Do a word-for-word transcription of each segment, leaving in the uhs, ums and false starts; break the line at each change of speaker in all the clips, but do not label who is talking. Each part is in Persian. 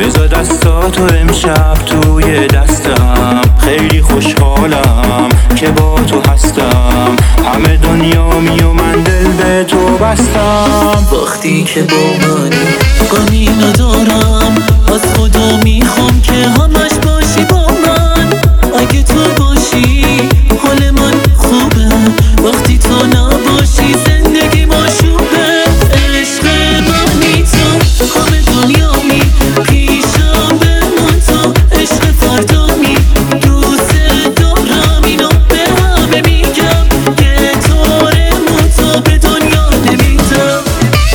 بذار دستاتو امشب توی دستم، خیلی خوشحالم که با تو هستم، همه دنیامی و من دل به تو بستم.
وقتی که با منی غمی ندارم، از خدا میخوام که همش باشی با من. اگه تو باشی حال من خوبه، وقتی تو نباشی زندگی مشوبه. عشق منی تو، همه دنیامی پیشم بمون تو، عشق فردامی دوست دارم، اینو به همه میگم که طورمون تو به دنیا نمیدم.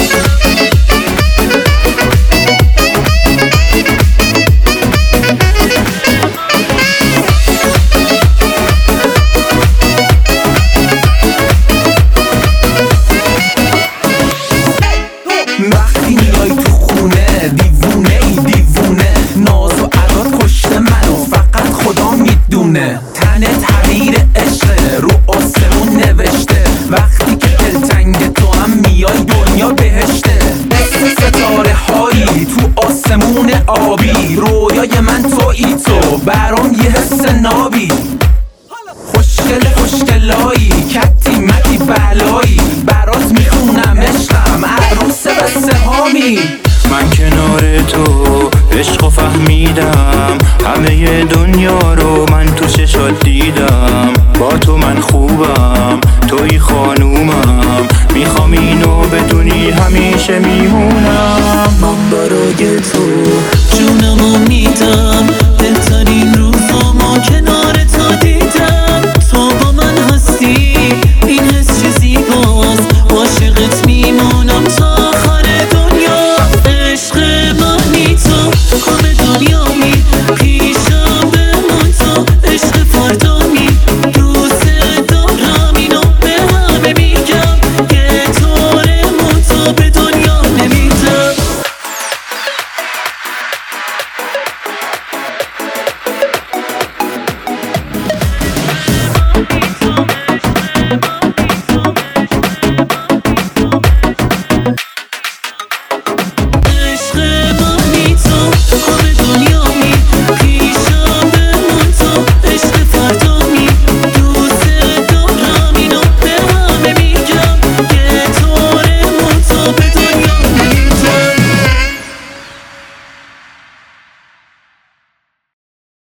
وقتی میای تو خونه دیوونه ای دیوونه، ناز و ادا پشت منو فقط خدا میدونه. تنه تغییر عشقه رو آسمون نوشته، وقتی که دلتنگ تو هم میای دنیا بهشته. مثل ستاره هایی تو آسمون آبی، رویای من تویی تو، برام یه حس نابی. خوشگل خوشگلایی کتی متی بلایی، برات میخونم عشقم عروس بسته هامی.
من کنار تو عشق و فهمیدم، همه دنیا رو من تو چشات دیدم. با تو من خوبم، توی خانومم، میخوام اینو بدونی همیشه میمونم.
من برای تو